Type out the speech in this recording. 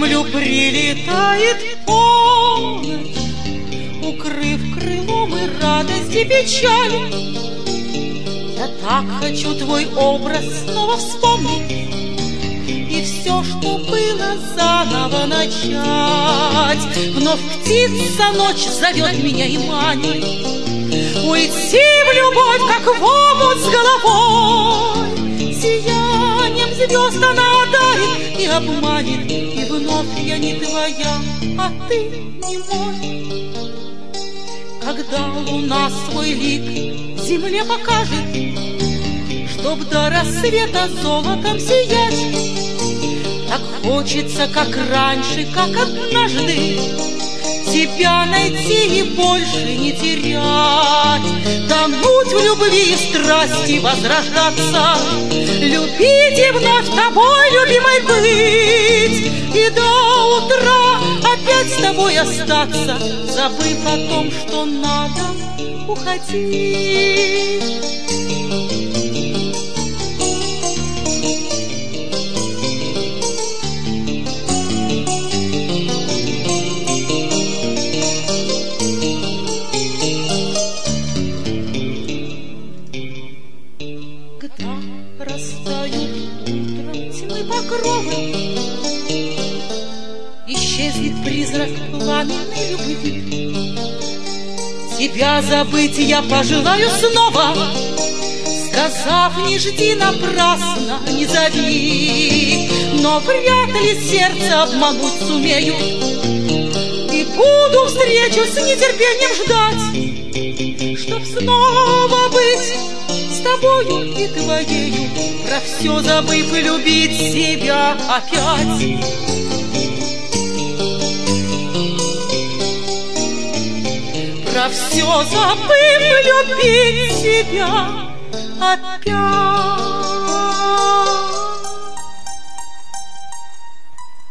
землю прилетает полночь, укрыв крылом и радость, и печаль. Я так хочу твой образ снова вспомнить и все, что было, заново начать. Вновь птица ночь зовет меня и манит уйти в любовь, как в омут с головой. Сиянием звезд она одарит и обманет, и вновь я не твоя, а ты не мой. Когда луна свой лик земле покажет, чтоб до рассвета золотом сиять, так хочется, как раньше, как однажды, тебя найти и больше не терять, тонуть в любви и страсти, возрождаться, любить и вновь тобой, любимой, быть, и до утра опять с тобой остаться, забыв о том, что надо уходить. Растают утром тьмы покровы, исчезнет призрак пламенной любви. Тебя забыть я пожелаю снова, сказав: не жди напрасно, не зови. Но вряд ли сердце обмануть сумею, и буду встречу с нетерпением ждать, чтоб снова быть с тобою и твоею, про все забыв и любить себя опять. Про все забыв и любить себя опять.